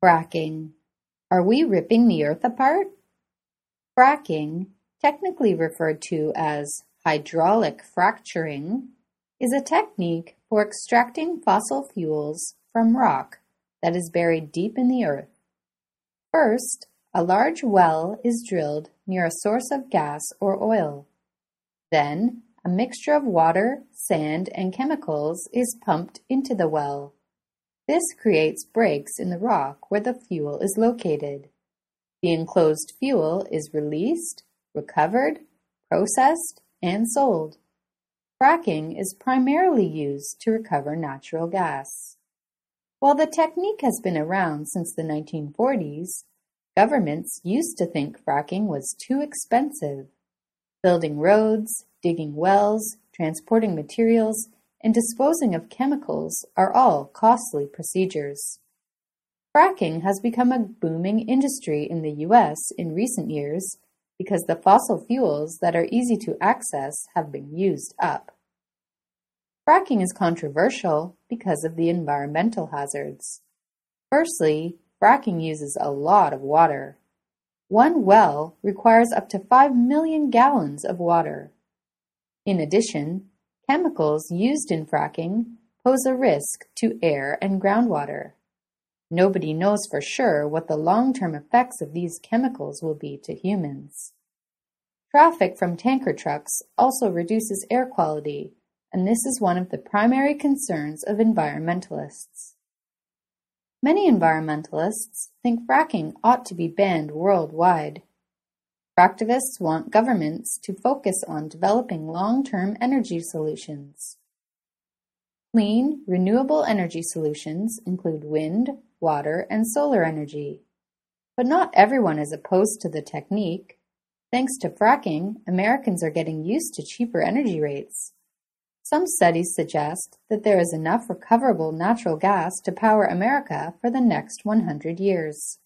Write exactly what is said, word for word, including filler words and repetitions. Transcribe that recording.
Fracking. Are we ripping the earth apart? Fracking, technically referred to as hydraulic fracturing, is a technique for extracting fossil fuels from rock that is buried deep in the earth. First, a large well is drilled near a source of gas or oil. Then, a mixture of water, sand, and chemicals is pumped into the well. This creates breaks in the rock where the fuel is located. The enclosed fuel is released, recovered, processed, and sold. Fracking is primarily used to recover natural gas. While the technique has been around since the nineteen forties, governments used to think fracking was too expensive. Building roads, digging wells, transporting materials, and disposing of chemicals are all costly procedures. Fracking has become a booming industry in the U S in recent years because the fossil fuels that are easy to access have been used up. Fracking is controversial because of the environmental hazards. Firstly, fracking uses a lot of water. One well requires up to five million gallons of water. In addition, chemicals used in fracking pose a risk to air and groundwater. Nobody knows for sure what the long-term effects of these chemicals will be to humans. Traffic from tanker trucks also reduces air quality, and this is one of the primary concerns of environmentalists. Many environmentalists think fracking ought to be banned worldwide. Fractivists want governments to focus on developing long-term energy solutions. Clean, renewable energy solutions include wind, water, and solar energy. But not everyone is opposed to the technique. Thanks to fracking, Americans are getting used to cheaper energy rates. Some studies suggest that there is enough recoverable natural gas to power America for the next one hundred years.